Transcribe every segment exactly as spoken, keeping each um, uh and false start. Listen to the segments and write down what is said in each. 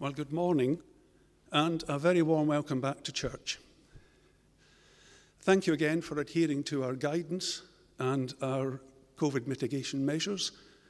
Well, good morning, and a very warm welcome back to church. Thank you again for adhering to our guidance and our COVID mitigation measures.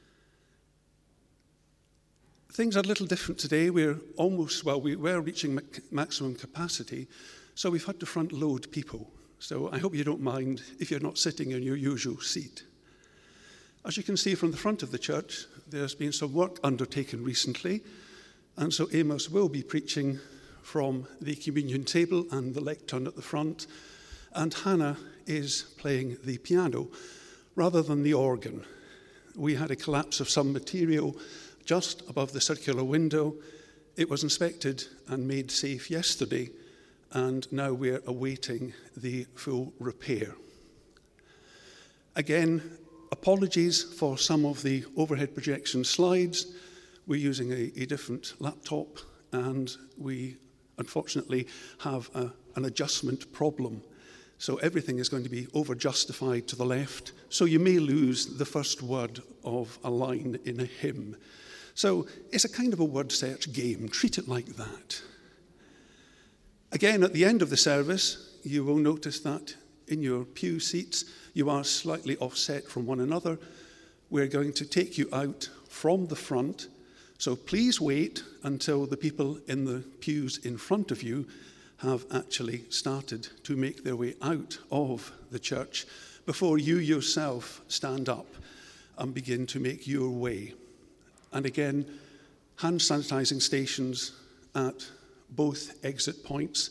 Things are a little different today. We're almost, well, we were reaching maximum capacity, so we've had to front load people. So I hope you don't mind if you're not sitting in your usual seat. As you can see from the front of the church, there's been some work undertaken recently, and so Amos will be preaching from the communion table and the lectern at the front, and Hannah is playing the piano rather than the organ. We had a collapse of some material just above the circular window. It was inspected and made safe yesterday, and now we're awaiting the full repair. Again, apologies for some of the overhead projection slides. We're using a, a different laptop, and we unfortunately have a, an adjustment problem. So everything is going to be over-justified to the left, so you may lose the first word of a line in a hymn. So it's a kind of a word search game. Treat it like that. Again, at the end of the service, you will notice that in your pew seats, you are slightly offset from one another. We're going to take you out from the front, so please wait until the people in the pews in front of you have actually started to make their way out of the church before you yourself stand up and begin to make your way. And again, hand sanitizing stations at both exit points.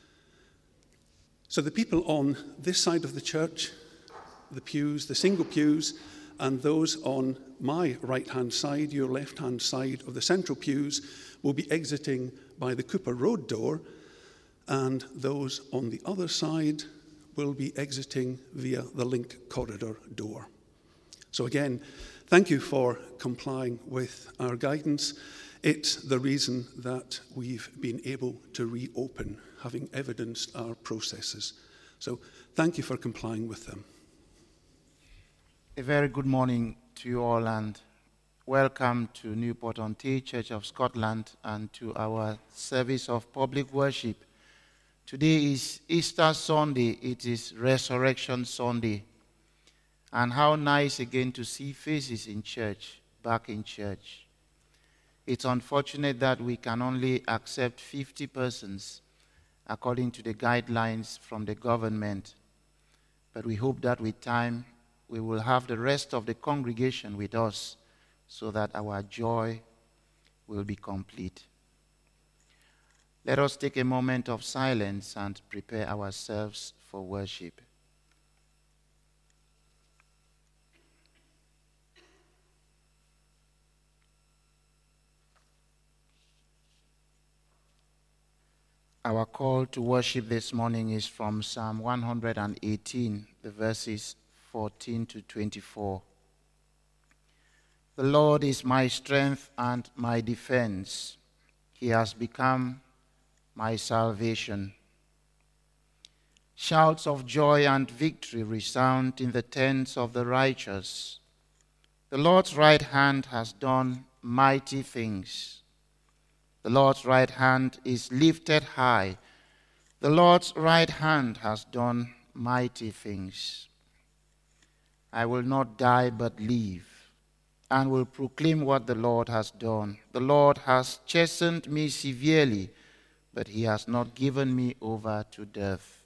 So the people on this side of the church, the pews, the single pews, and those on my right-hand side, your left-hand side of the central pews, will be exiting by the Cooper Road door, and those on the other side will be exiting via the Link Corridor door. So again, thank you for complying with our guidance. It's the reason that we've been able to reopen, having evidenced our processes. So thank you for complying with them. A very good morning to you all, and welcome to Newport-on-Tay Church of Scotland and to our service of public worship. Today is Easter Sunday. It is Resurrection Sunday. And how nice again to see faces in church, back in church. It's unfortunate that we can only accept fifty persons according to the guidelines from the government. But we hope that with time we will have the rest of the congregation with us so that our joy will be complete. Let us take a moment of silence and prepare ourselves for worship. Our call to worship this morning is from Psalm one hundred eighteen, the verses fourteen to twenty-four. The Lord is my strength and my defense. He has become my salvation. Shouts of joy and victory resound in the tents of the righteous. The Lord's right hand has done mighty things. The Lord's right hand is lifted high. The Lord's right hand has done mighty things. I will not die but live, and will proclaim what the Lord has done. The Lord has chastened me severely, but he has not given me over to death.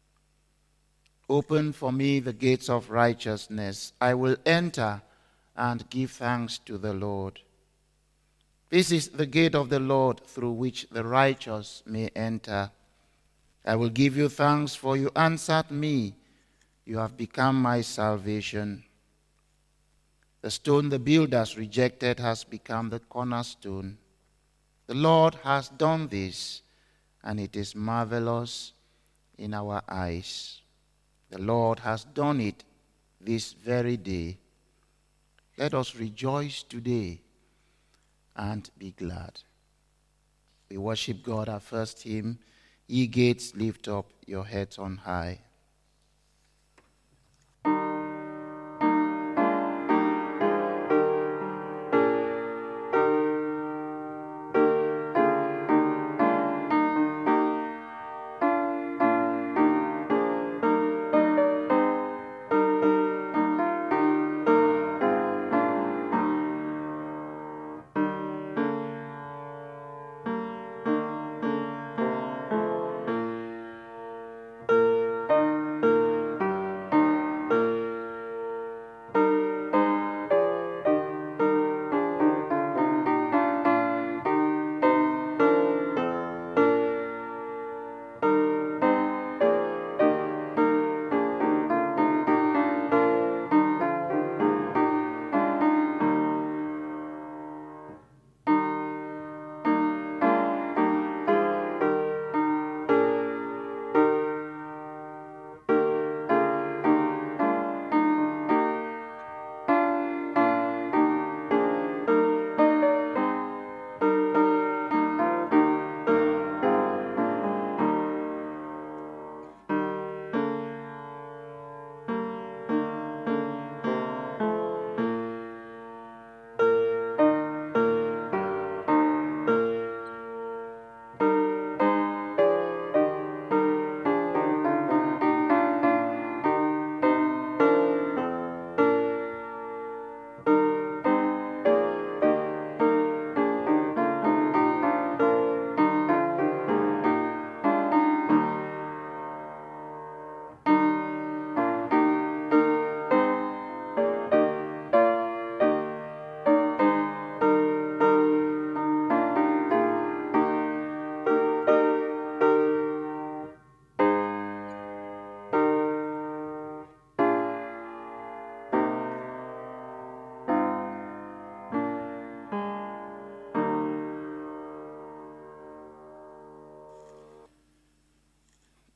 Open for me the gates of righteousness. I will enter and give thanks to the Lord. This is the gate of the Lord through which the righteous may enter. I will give you thanks, for you answered me. You have become my salvation. The stone the builders rejected has become the cornerstone. The Lord has done this, and it is marvelous in our eyes. The Lord has done it this very day. Let us rejoice today and be glad. We worship God. Our first hymn, Ye Gates, Lift Up Your Heads on High.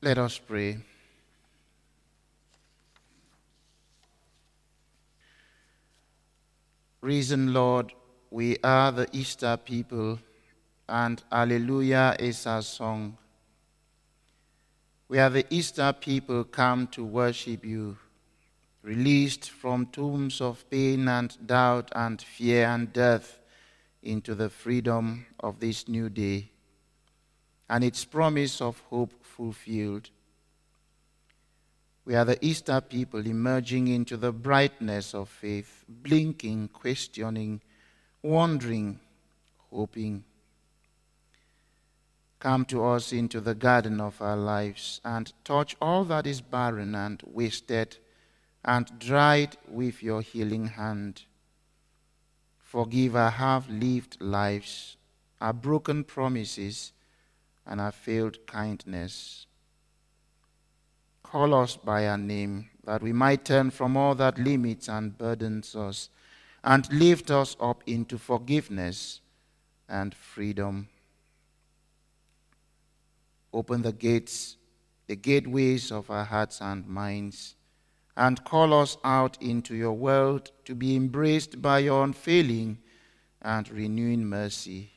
Let us pray. Risen Lord, we are the Easter people, and Alleluia is our song. We are the Easter people come to worship you, released from tombs of pain and doubt and fear and death into the freedom of this new day and its promise of hope fulfilled. We are the Easter people emerging into the brightness of faith, blinking, questioning, wondering, hoping. Come to us into the garden of our lives and touch all that is barren and wasted and dried with your healing hand. Forgive our half-lived lives, our broken promises, and our failed kindness. Call us by our name, that we might turn from all that limits and burdens us, and lift us up into forgiveness and freedom. Open the gates, the gateways of our hearts and minds, and call us out into your world to be embraced by your unfailing and renewing mercy.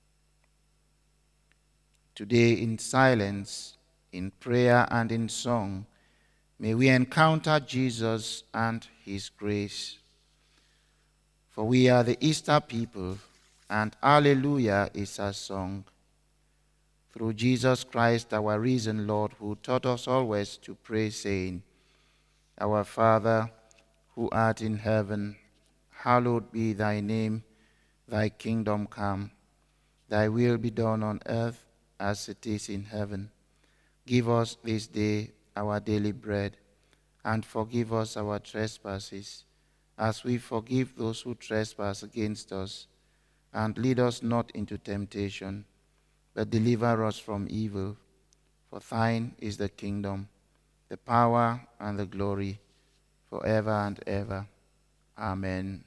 Today, in silence, in prayer and in song, may we encounter Jesus and his grace. For we are the Easter people, and Alleluia is our song. Through Jesus Christ, our risen Lord, who taught us always to pray, saying, Our Father, who art in heaven, hallowed be thy name. Thy kingdom come. Thy will be done on earth as it is in heaven. Give us this day our daily bread, and forgive us our trespasses, as we forgive those who trespass against us. And lead us not into temptation, but deliver us from evil. For thine is the kingdom, the power, and the glory, forever and ever. Amen.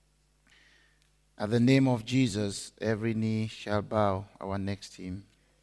At the name of Jesus, every knee shall bow. Our next hymn.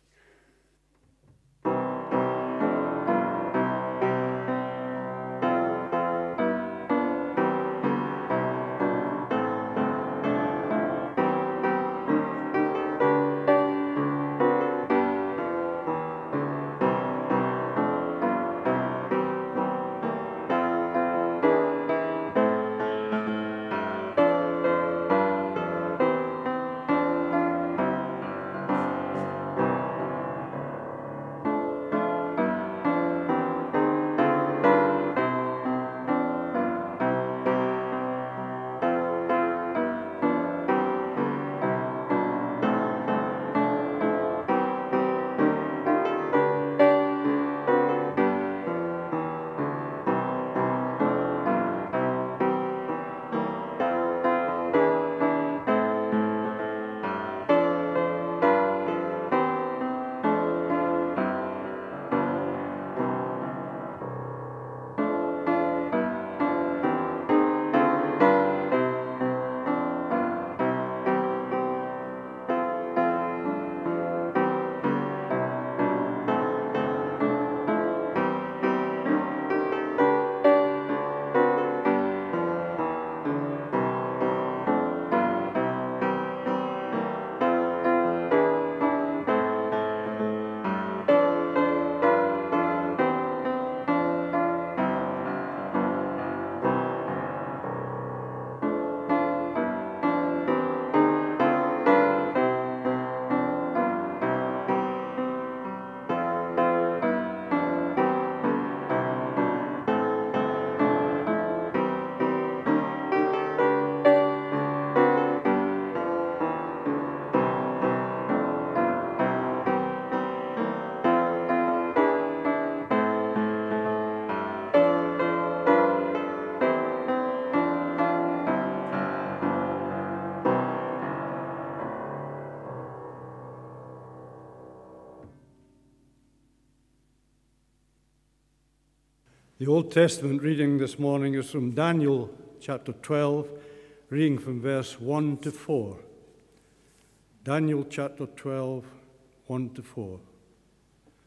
The Old Testament reading this morning is from Daniel chapter twelve, reading from verse one to four. Daniel chapter twelve, one to four.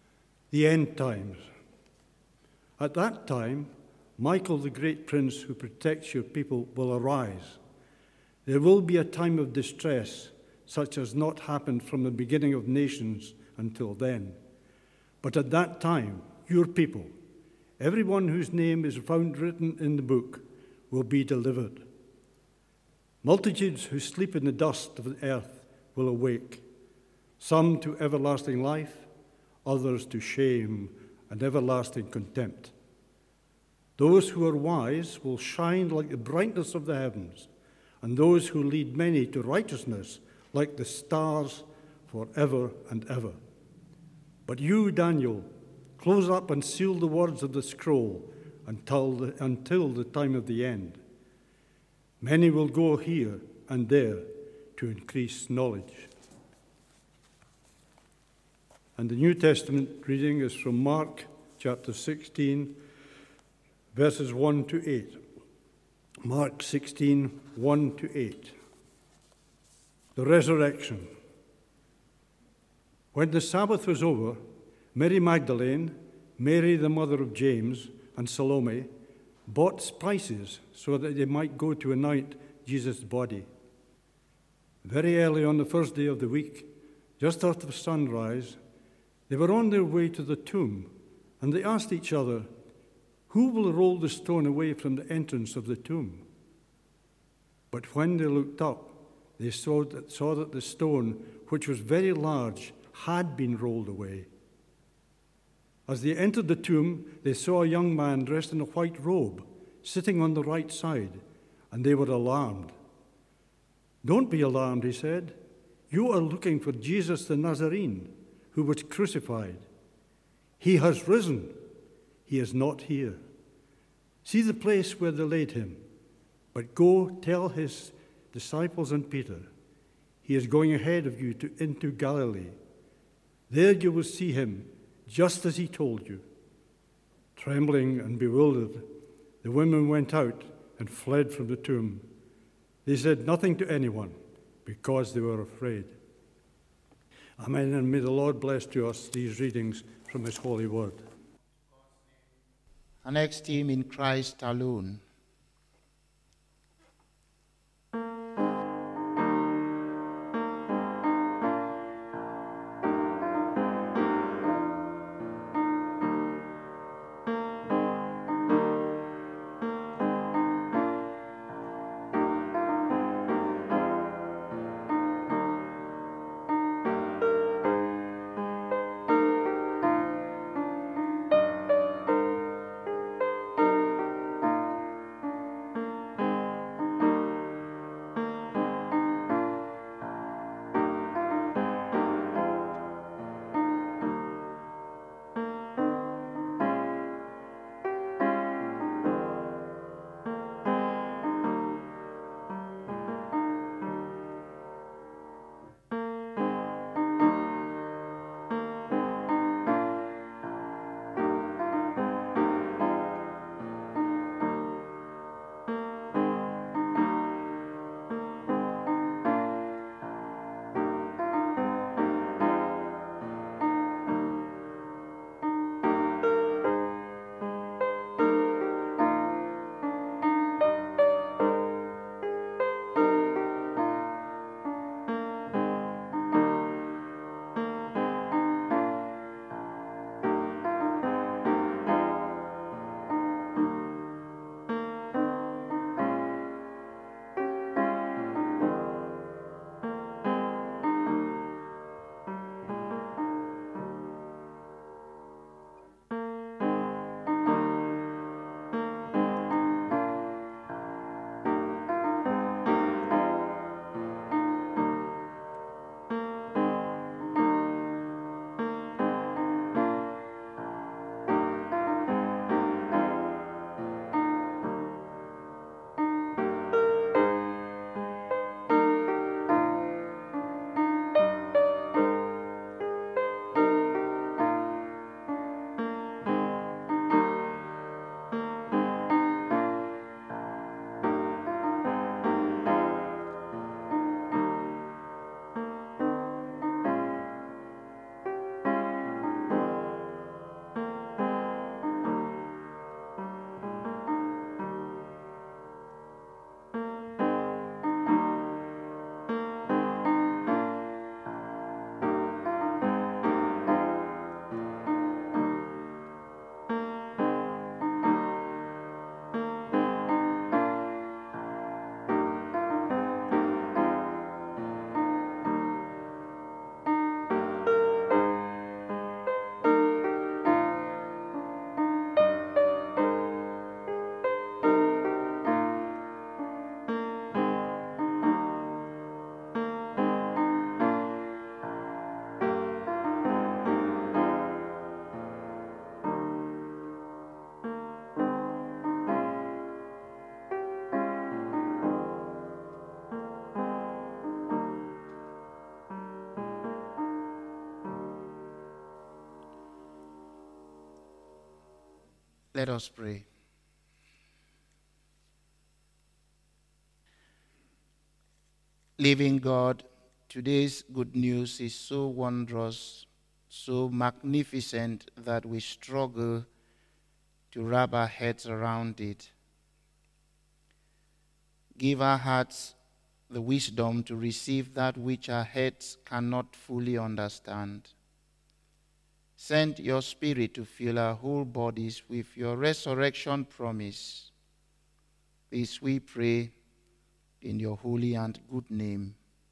the end times. At that time, Michael, the great prince who protects your people, will arise. There will be a time of distress, such as not happened from the beginning of nations until then. But at that time, your people, everyone whose name is found written in the book, will be delivered. Multitudes who sleep in the dust of the earth will awake, some to everlasting life, others to shame and everlasting contempt. Those who are wise will shine like the brightness of the heavens, and those who lead many to righteousness like the stars forever and ever. But you, Daniel, close up and seal the words of the scroll until the, until the time of the end. Many will go here and there to increase knowledge. And the New Testament reading is from Mark chapter sixteen, verses one to eight. Mark sixteen, one to eight. The resurrection. When the Sabbath was over, Mary Magdalene, Mary the mother of James, and Salome bought spices so that they might go to anoint Jesus' body. Very early on the first day of the week, just after sunrise, they were on their way to the tomb, and they asked each other, "Who will roll the stone away from the entrance of the tomb?" But when they looked up, they saw that, saw that the stone, which was very large, had been rolled away. As they entered the tomb, they saw a young man dressed in a white robe, sitting on the right side, and they were alarmed. "Don't be alarmed," he said. "You are looking for Jesus the Nazarene, who was crucified. He has risen. He is not here. See the place where they laid him. But go tell his disciples and Peter, he is going ahead of you to, into Galilee. There you will see him, just as he told you." Trembling and bewildered, the women went out and fled from the tomb. They said nothing to anyone because they were afraid. Amen, and may the Lord bless to us these readings from his holy word. Our next hymn, In Christ Alone. Let us pray. Living God, today's good news is so wondrous, so magnificent that we struggle to wrap our heads around it. Give our hearts the wisdom to receive that which our heads cannot fully understand. Send your Spirit to fill our whole bodies with your resurrection promise. This we pray in your holy and good name.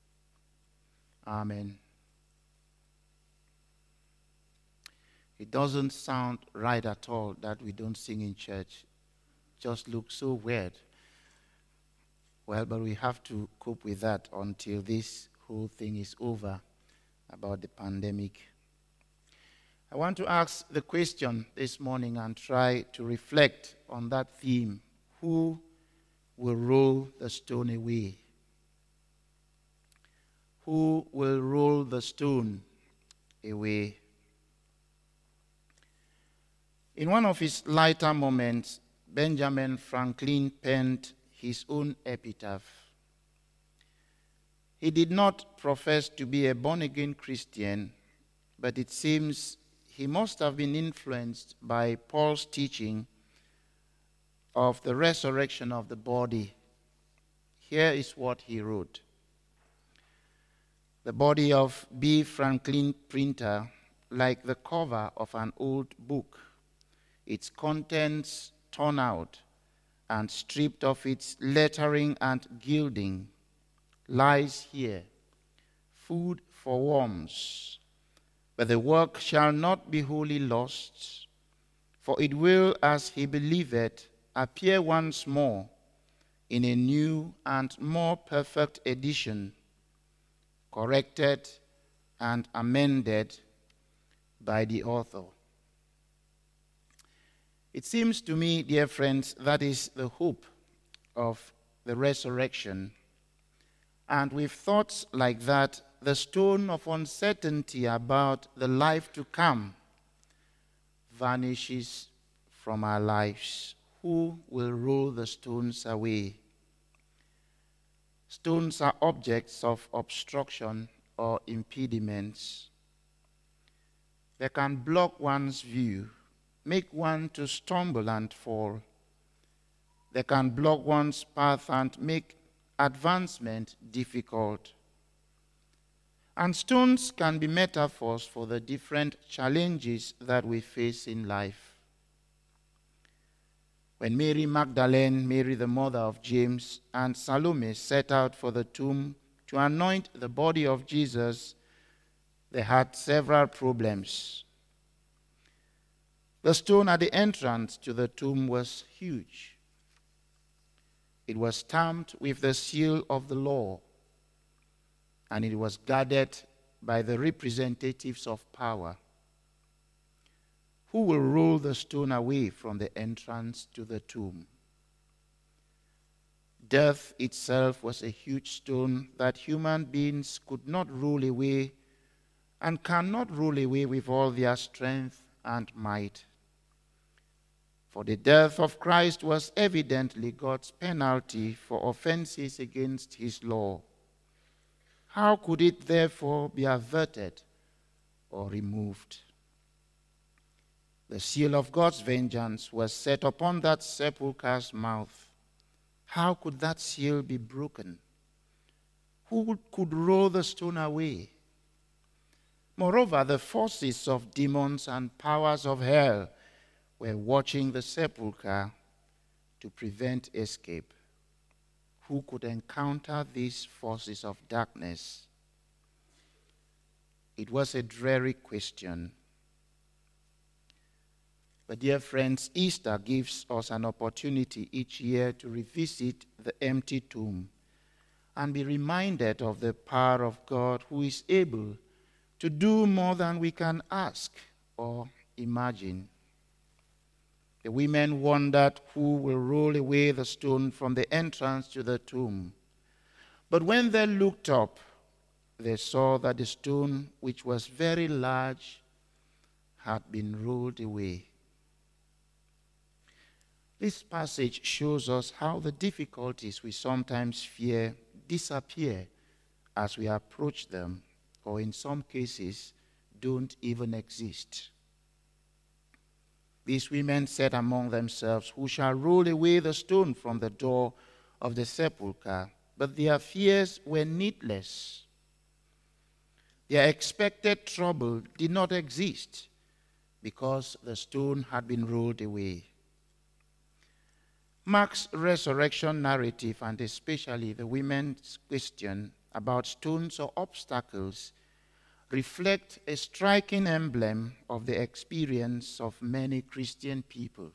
Amen. It doesn't sound right at all that we don't sing in church. It just looks so weird. Well, but we have to cope with that until this whole thing is over about the pandemic. I want to ask the question this morning and try to reflect on that theme. Who will roll the stone away? Who will roll the stone away? In one of his lighter moments, Benjamin Franklin penned his own epitaph. He did not profess to be a born-again Christian, but it seems he must have been influenced by Paul's teaching of the resurrection of the body. Here is what he wrote. The body of B. Franklin Printer, like the cover of an old book, its contents torn out and stripped of its lettering and gilding, lies here, food for worms. But the work shall not be wholly lost, for it will, as he believeth, appear once more in a new and more perfect edition, corrected and amended by the author. It seems to me, dear friends, that is the hope of the resurrection. And with thoughts like that, the stone of uncertainty about the life to come vanishes from our lives. Who will roll the stones away? Stones are objects of obstruction or impediments. They can block one's view, make one to stumble and fall. They can block one's path and make advancement difficult. And stones can be metaphors for the different challenges that we face in life. When Mary Magdalene, Mary the mother of James, and Salome set out for the tomb to anoint the body of Jesus, they had several problems. The stone at the entrance to the tomb was huge. It was stamped with the seal of the law, and it was guarded by the representatives of power. Who will roll the stone away from the entrance to the tomb? Death itself was a huge stone that human beings could not roll away and cannot roll away with all their strength and might. For the death of Christ was evidently God's penalty for offenses against his law. How could it therefore be averted or removed? The seal of God's vengeance was set upon that sepulchre's mouth. How could that seal be broken? Who could roll the stone away? Moreover, the forces of demons and powers of hell were watching the sepulchre to prevent escape. Who could encounter these forces of darkness? It was a dreary question. But dear friends, Easter gives us an opportunity each year to revisit the empty tomb and be reminded of the power of God, who is able to do more than we can ask or imagine. The women wondered who will roll away the stone from the entrance to the tomb. But when they looked up, they saw that the stone, which was very large, had been rolled away. This passage shows us how the difficulties we sometimes fear disappear as we approach them, or in some cases, don't even exist. These women said among themselves, "Who shall roll away the stone from the door of the sepulchre?" But their fears were needless. Their expected trouble did not exist because the stone had been rolled away. Mark's resurrection narrative, and especially the women's question about stones or obstacles, reflect a striking emblem of the experience of many Christian people.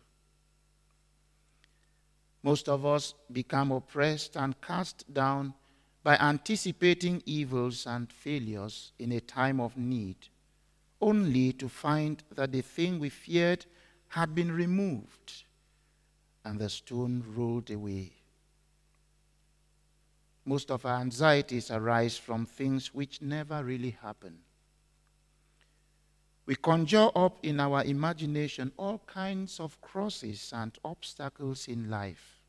Most of us become oppressed and cast down by anticipating evils and failures in a time of need, only to find that the thing we feared had been removed and the stone rolled away. Most of our anxieties arise from things which never really happen. We conjure up in our imagination all kinds of crosses and obstacles in life.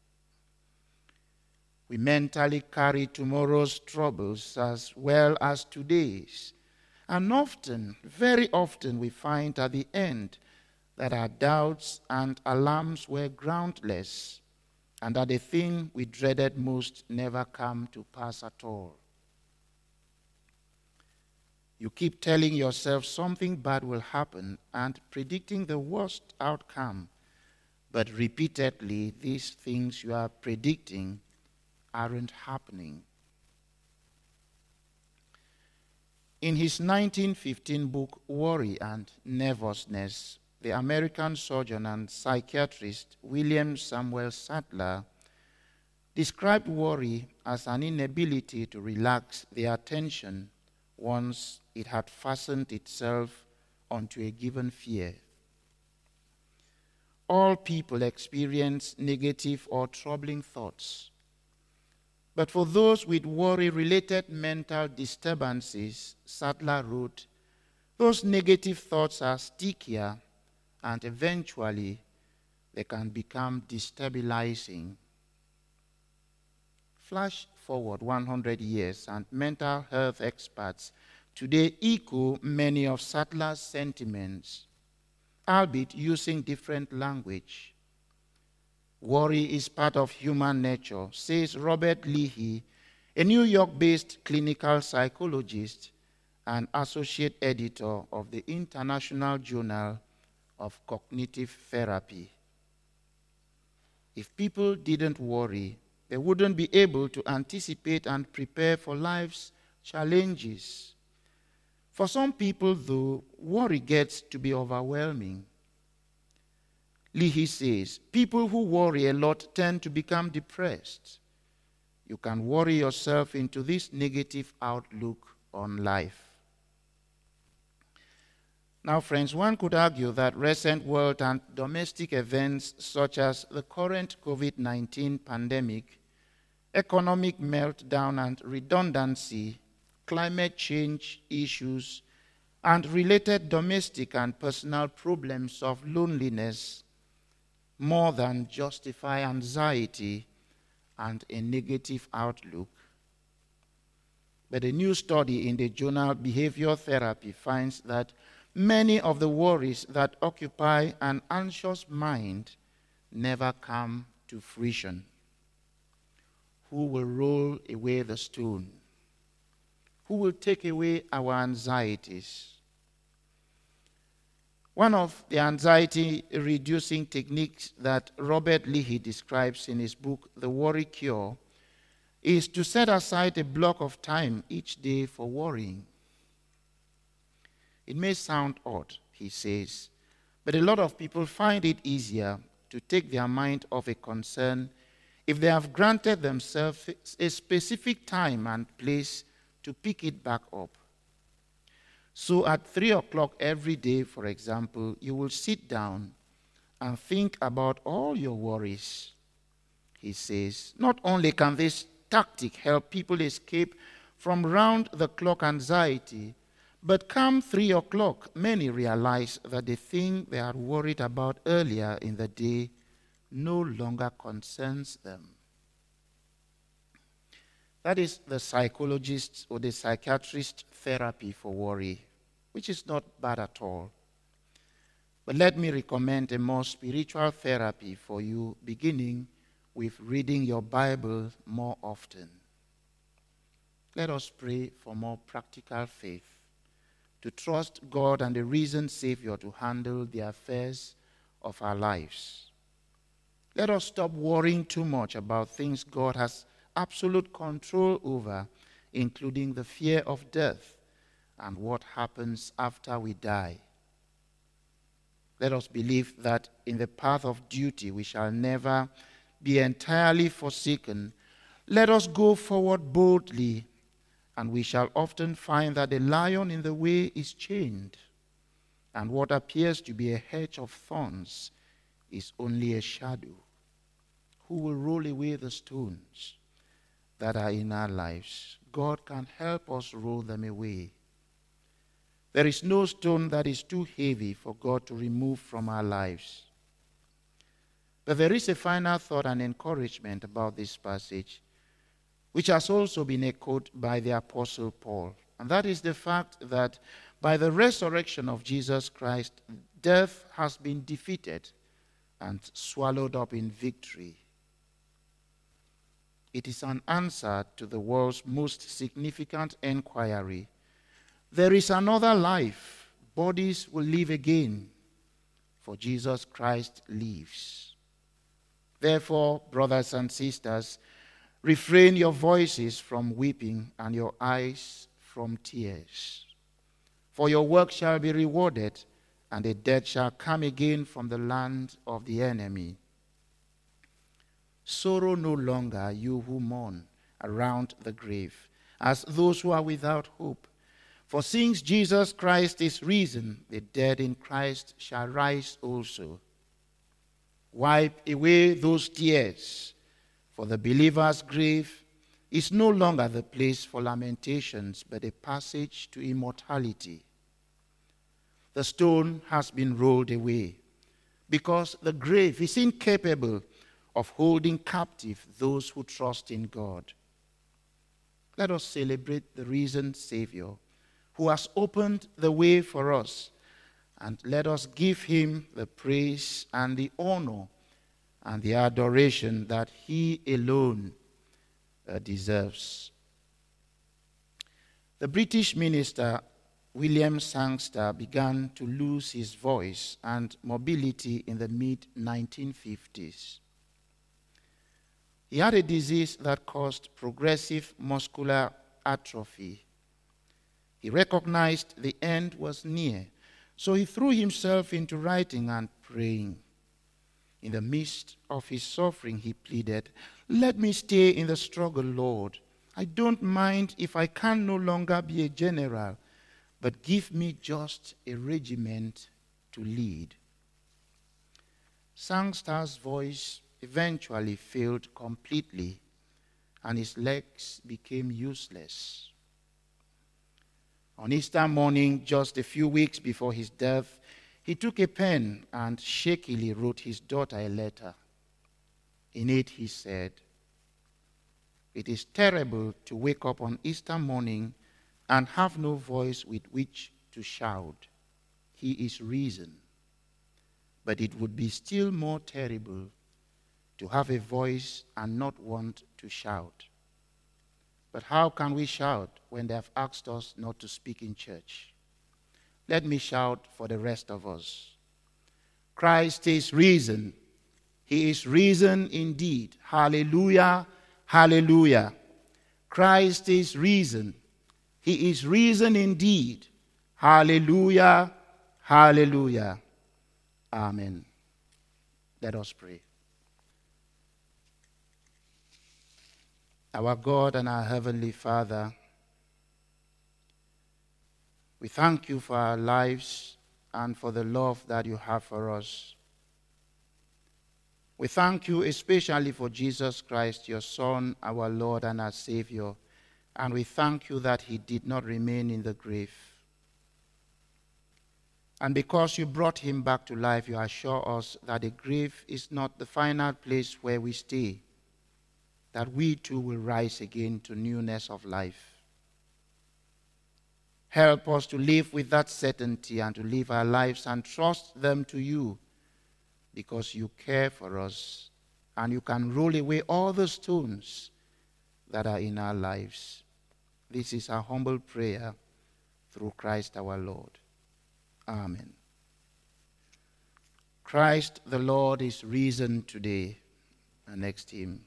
We mentally carry tomorrow's troubles as well as today's, and often, very often, we find at the end that our doubts and alarms were groundless, and that the thing we dreaded most never came to pass at all. You keep telling yourself something bad will happen and predicting the worst outcome, but repeatedly these things you are predicting aren't happening. In his nineteen fifteen book, Worry and Nervousness, the American surgeon and psychiatrist William Samuel Sadler described worry as an inability to relax the attention once it had fastened itself onto a given fear. All people experience negative or troubling thoughts. But for those with worry-related mental disturbances, Sadler wrote, those negative thoughts are stickier, and eventually they can become destabilizing. Flash forward one hundred years, and mental health experts today echo many of Sadler's sentiments, albeit using different language. Worry is part of human nature, says Robert Leahy, a New York-based clinical psychologist and associate editor of the International Journal of Cognitive Therapy. If people didn't worry, they wouldn't be able to anticipate and prepare for life's challenges. For some people, though, worry gets to be overwhelming. Leahy says, people who worry a lot tend to become depressed. You can worry yourself into this negative outlook on life. Now, friends, one could argue that recent world and domestic events such as the current COVID nineteen pandemic, economic meltdown and redundancy, climate change issues, and related domestic and personal problems of loneliness more than justify anxiety and a negative outlook. But a new study in the journal Behavioral Therapy finds that many of the worries that occupy an anxious mind never come to fruition. Who will roll away the stone? Who will take away our anxieties? One of the anxiety-reducing techniques that Robert Leahy describes in his book, The Worry Cure, is to set aside a block of time each day for worrying. It may sound odd, he says, but a lot of people find it easier to take their mind off a concern if they have granted themselves a specific time and place to pick it back up. So at three o'clock every day, for example, you will sit down and think about all your worries. He says, not only can this tactic help people escape from round-the-clock anxiety, but come three o'clock, many realize that the thing they had worried about earlier in the day no longer concerns them. That is the psychologist's or the psychiatrist's therapy for worry, which is not bad at all. But let me recommend a more spiritual therapy for you, beginning with reading your Bible more often. Let us pray for more practical faith, to trust God and the risen Savior to handle the affairs of our lives. Let us stop worrying too much about things God has absolute control over, including the fear of death and what happens after we die. Let us believe that in the path of duty we shall never be entirely forsaken. Let us go forward boldly, and we shall often find that the lion in the way is chained, and what appears to be a hedge of thorns is only a shadow. Who will roll away the stones that are in our lives? God can help us roll them away. There is no stone that is too heavy for God to remove from our lives. But there is a final thought and encouragement about this passage, which has also been echoed by the Apostle Paul. And that is the fact that by the resurrection of Jesus Christ, death has been defeated and swallowed up in victory. It is an answer to the world's most significant inquiry. There is another life. Bodies will live again, for Jesus Christ lives. Therefore, brothers and sisters, refrain your voices from weeping and your eyes from tears. For your work shall be rewarded, and the dead shall come again from the land of the enemy. Sorrow no longer, you who mourn around the grave, as those who are without hope. For since Jesus Christ is risen, the dead in Christ shall rise also. Wipe away those tears, for the believer's grave is no longer the place for lamentations, but a passage to immortality. The stone has been rolled away, because the grave is incapable of holding captive those who trust in God. Let us celebrate the risen Savior, who has opened the way for us, and let us give him the praise and the honor and the adoration that he alone uh, deserves. The British minister William Sangster began to lose his voice and mobility in the mid nineteen fifties. He had a disease that caused progressive muscular atrophy. He recognized the end was near, so he threw himself into writing and praying. In the midst of his suffering, he pleaded, "Let me stay in the struggle, Lord. I don't mind if I can no longer be a general, but give me just a regiment to lead." Sangster's voice eventually failed completely, and his legs became useless. On Easter morning, just a few weeks before his death, he took a pen and shakily wrote his daughter a letter. In it, he said, "It is terrible to wake up on Easter morning and have no voice with which to shout, 'He is risen.' But it would be still more terrible to have a voice and not want to shout. But how can we shout when they have asked us not to speak in church? Let me shout for the rest of us. Christ is risen. He is risen indeed. Hallelujah, hallelujah. Christ is risen. He is risen indeed. Hallelujah, hallelujah. Amen. Let us pray. Our God and our Heavenly Father, we thank you for our lives and for the love that you have for us. We thank you especially for Jesus Christ, your Son, our Lord and our Savior, and we thank you that he did not remain in the grave. And because you brought him back to life, you assure us that the grave is not the final place where we stay, that we too will rise again to newness of life. Help us to live with that certainty and to live our lives and trust them to you, because you care for us and you can roll away all the stones that are in our lives. This is our humble prayer through Christ our Lord. Amen. Christ the Lord is risen today. Our next hymn.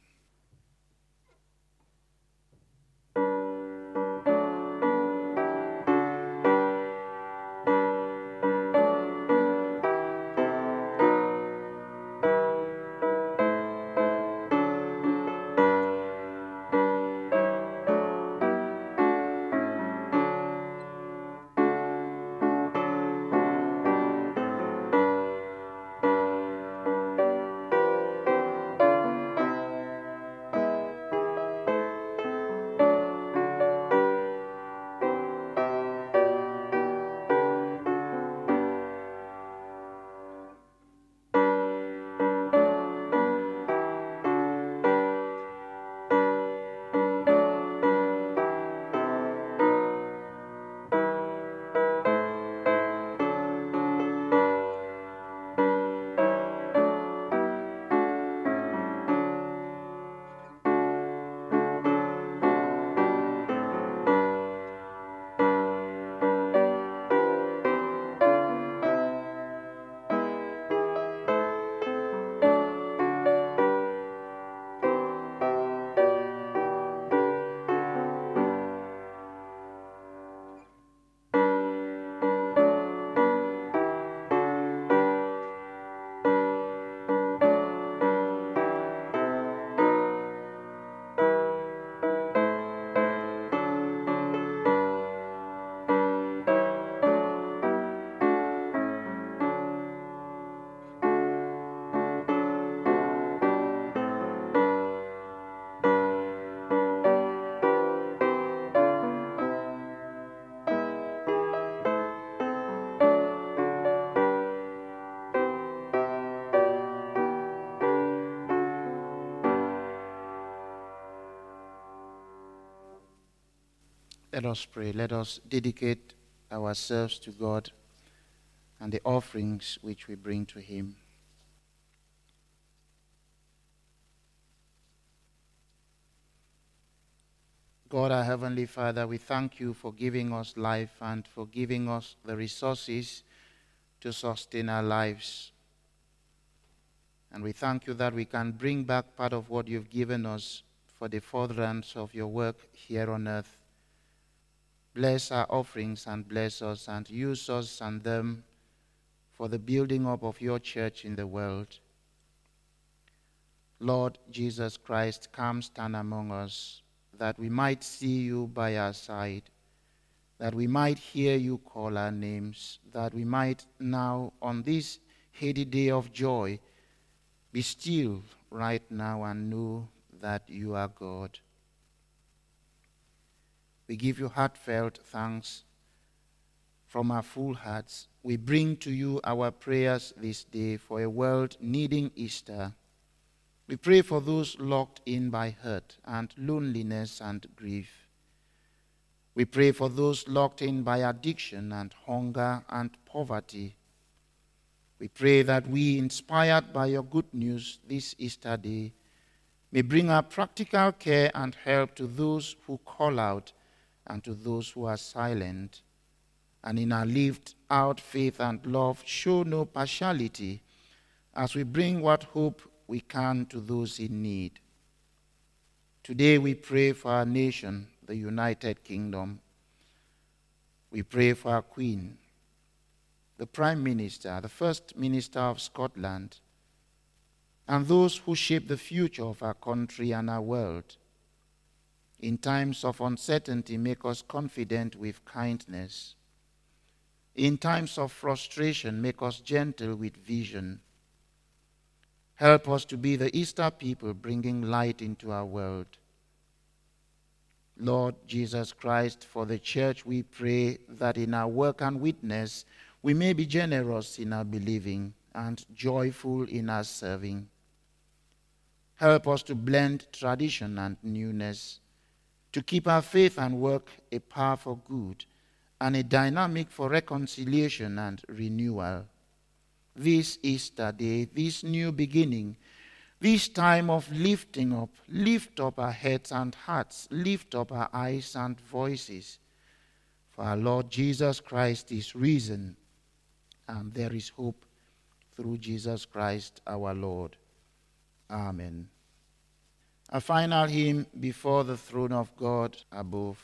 Let us pray. Let us dedicate ourselves to God and the offerings which we bring to him. God, our Heavenly Father, we thank you for giving us life and for giving us the resources to sustain our lives. And we thank you that we can bring back part of what you've given us for the furtherance of your work here on earth. Bless our offerings and bless us and use us and them for the building up of your church in the world. Lord Jesus Christ, come stand among us, that we might see you by our side, that we might hear you call our names, that we might now, on this heady day of joy, be still right now and know that you are God. We give you heartfelt thanks from our full hearts. We bring to you our prayers this day for a world needing Easter. We pray for those locked in by hurt and loneliness and grief. We pray for those locked in by addiction and hunger and poverty. We pray that we, inspired by your good news this Easter day, may bring our practical care and help to those who call out and to those who are silent. And in our lived out faith and love, show no partiality as we bring what hope we can to those in need. Today we pray for our nation, the United Kingdom. We pray for our Queen, the Prime Minister, the First Minister of Scotland, and those who shape the future of our country and our world. In times of uncertainty, make us confident with kindness. In times of frustration, make us gentle with vision. Help us to be the Easter people bringing light into our world. Lord Jesus Christ, for the church we pray that in our work and witness we may be generous in our believing and joyful in our serving. Help us to blend tradition and newness, to keep our faith and work a power for good and a dynamic for reconciliation and renewal. This Easter day, this new beginning, this time of lifting up, lift up our heads and hearts, lift up our eyes and voices. For our Lord Jesus Christ is risen, and there is hope through Jesus Christ our Lord. Amen. A final hymn before the throne of God above.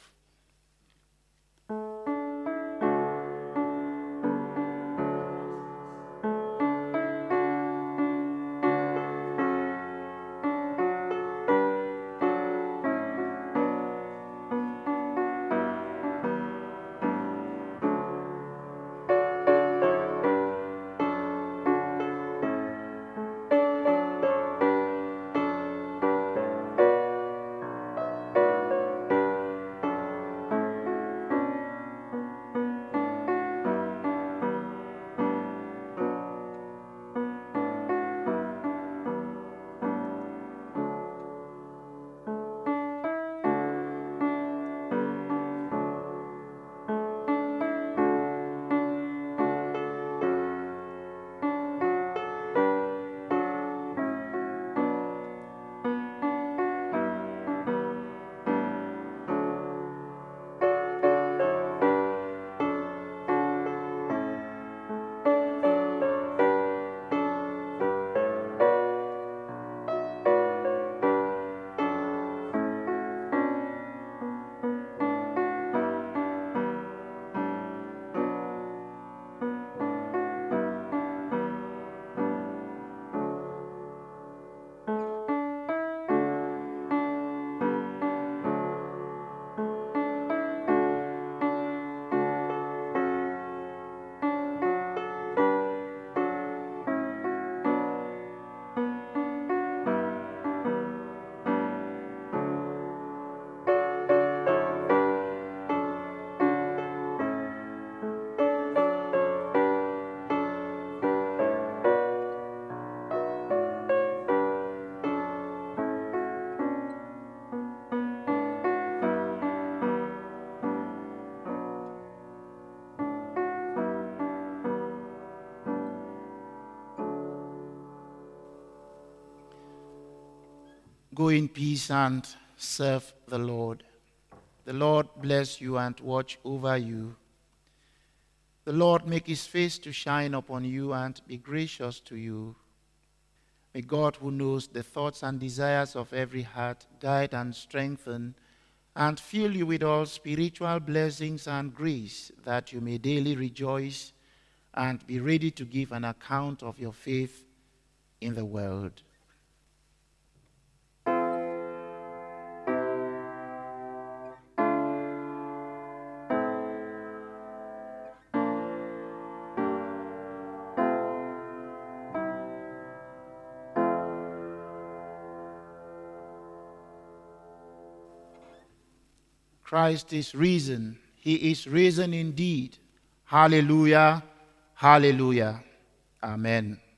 Go in peace and serve the Lord. The Lord bless you and watch over you. The Lord make his face to shine upon you and be gracious to you. May God, who knows the thoughts and desires of every heart, guide and strengthen and fill you with all spiritual blessings and grace, that you may daily rejoice and be ready to give an account of your faith in the world. Christ is risen. He is risen indeed. Hallelujah. Hallelujah. Amen.